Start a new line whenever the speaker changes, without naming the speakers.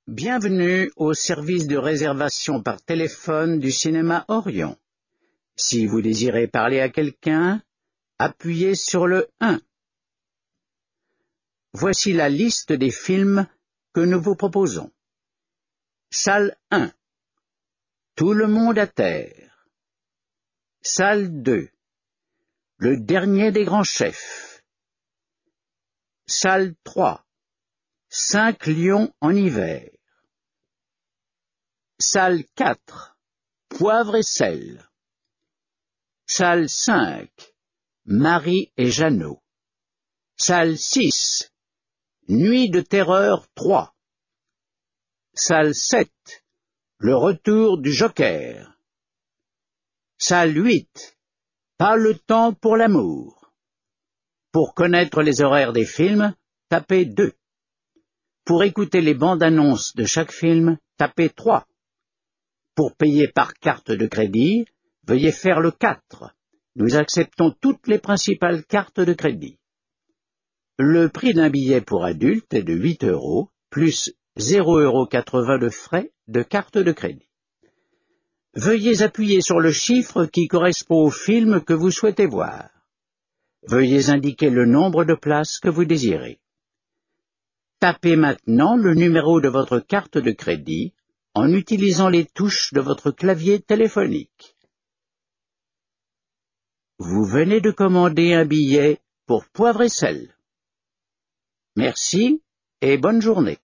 Bienvenue au service de réservation par téléphone du cinéma Orion. Si vous désirez parler à quelqu'un, appuyez sur le 1. Voici la liste des films que nous vous proposons. Salle 1. Tout le monde à terre. Salle 2. Le dernier des grands chefs. Salle 3. 5 lions en hiver. Salle 4. Poivre et sel. Salle 5. Marie et Jeannot. Salle 6. Nuit de terreur 3. Salle 7. Le retour du Joker. Salle 8. Pas le temps pour l'amour. Pour connaître les horaires des films, tapez 2. Pour écouter les bandes annonces de chaque film, tapez 3. Pour payer par carte de crédit, veuillez faire le 4. Nous acceptons toutes les principales cartes de crédit. Le prix d'un billet pour adulte est de 8 € plus 0,80 € de frais de carte de crédit. Veuillez appuyer sur le chiffre qui correspond au film que vous souhaitez voir. Veuillez indiquer le nombre de places que vous désirez. Tapez maintenant le numéro de votre carte de crédit en utilisant les touches de votre clavier téléphonique. Vous venez de commander un billet pour Poivre et sel. Merci et bonne journée.